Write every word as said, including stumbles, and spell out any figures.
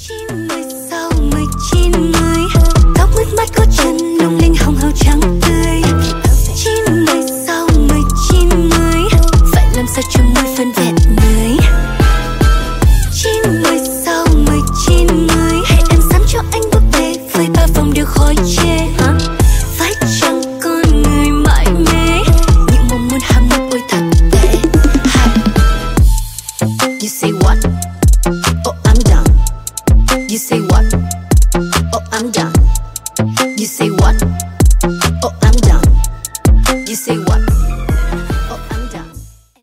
chín mươi sau mười chín mươi, tóc mướt mắt có chân lung linh hồng hào trắng tươi. Chín mươi sau mười chín mươi, phải làm sao cho mười phần vẹn người. Chín mươi sau mười chín mươi, hãy em sắm cho anh búp bê với ba vòng đều khỏi chê. Phải chăng con người mãi mê những mong muốn ham muốn ôi thật tệ. You say what? Oh, I'm done. You say what?